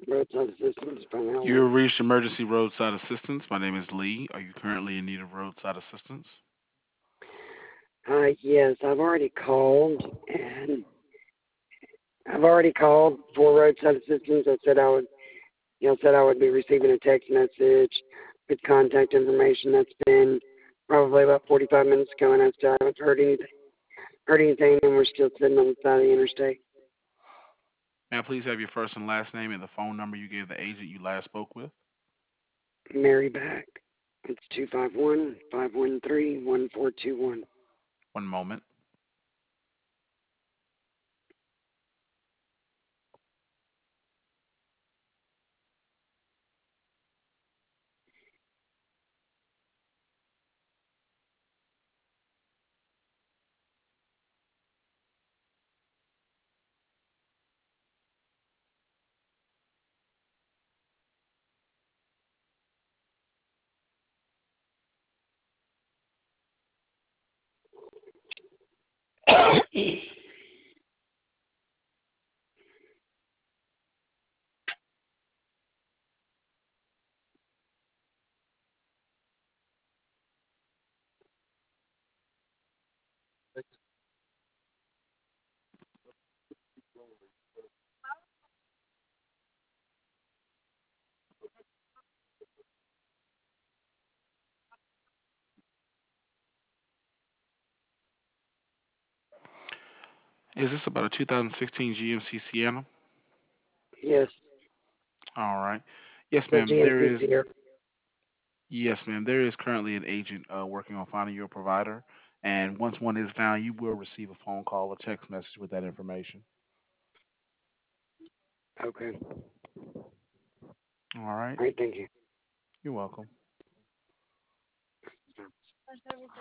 roadside assistance from You Helen. have reached emergency roadside assistance. My name is Lee. Are you currently in need of roadside assistance? Yes, I've already called for roadside assistance. I said I would, said I would be receiving a text message with contact information. That's been probably about 45 minutes ago, and I still haven't heard anything, and we're still sitting on the side of the interstate. May I please have your first and last name and the phone number you gave the agent you last spoke with? Mary back. It's 251-513-1421. One moment. Is this about a 2016 GMC Sienna? Yes, All right. Yes, the ma'am. There GMC is. Sierra. Yes, ma'am. There is currently an agent working on finding your provider, and once one is found, you will receive a phone call or text message with that information. Okay. All right. All right, thank you. You're welcome.